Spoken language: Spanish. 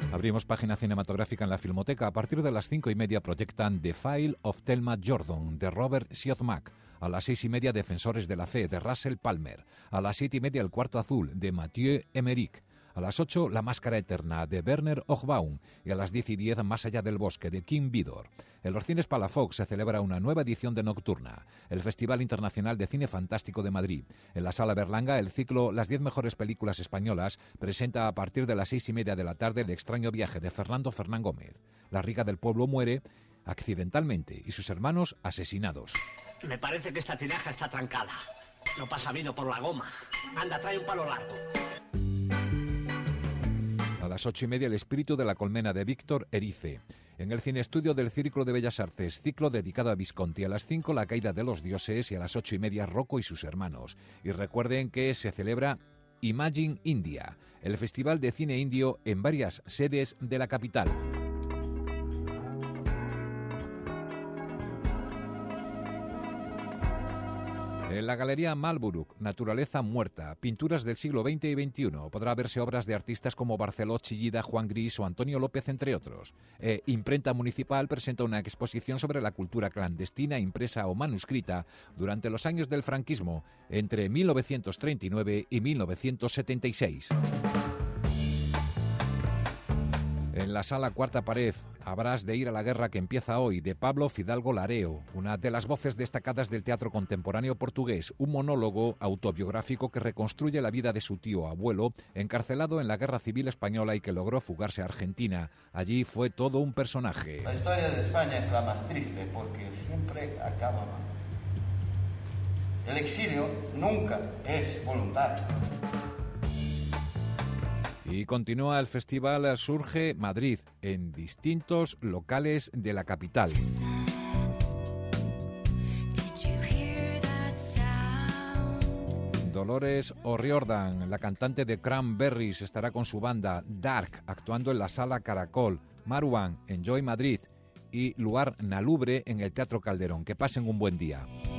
Abrimos página cinematográfica en la Filmoteca. A partir de las 5:30 proyectan The File of Thelma Jordan, de Robert Siodmak. A las 6:30, Defensores de la Fe, de Russell Palmer. A las 7:30, El Cuarto Azul, de Mathieu Emmerich. A las 8, La Máscara Eterna, de Werner Hochbaum. Y a las 10:10, Más allá del bosque, de Kim Vidor. En los cines Palafox se celebra una nueva edición de Nocturna, el Festival Internacional de Cine Fantástico de Madrid. En la Sala Berlanga, el ciclo Las 10 mejores películas españolas presenta a partir de las 6:30 de la tarde El extraño viaje, de Fernando Fernán Gómez. La rica del pueblo muere accidentalmente y sus hermanos asesinados. Me parece que esta tinaja está trancada. No pasa vino por la goma. Anda, trae un palo largo. A las 8:30, El espíritu de la colmena, de Víctor Erice. En el Cineestudio del Círculo de Bellas Artes, ciclo dedicado a Visconti. A las 5, La caída de los dioses, y a las 8:30, Rocco y sus hermanos. Y recuerden que se celebra Imagine India, el festival de cine indio en varias sedes de la capital. En la Galería Malbrook, Naturaleza muerta, pinturas del siglo XX y XXI. Podrá verse obras de artistas como Barceló, Chillida, Juan Gris o Antonio López, entre otros. Imprenta Municipal presenta una exposición sobre la cultura clandestina, impresa o manuscrita durante los años del franquismo, entre 1939 y 1976. En la sala Cuarta Pared, Habrás de ir a la guerra que empieza hoy, de Pablo Fidalgo Lareo, una de las voces destacadas del teatro contemporáneo portugués, un monólogo autobiográfico que reconstruye la vida de su tío abuelo, encarcelado en la Guerra Civil Española y que logró fugarse a Argentina. Allí fue todo un personaje. La historia de España es la más triste porque siempre acaba mal. El exilio nunca es voluntario. Y continúa el festival Surge Madrid en distintos locales de la capital. Dolores O'Riordan, la cantante de Cranberries, estará con su banda Dark actuando en la Sala Caracol, Maruán en Joy Madrid y Luar Nalubre en el Teatro Calderón. Que pasen un buen día.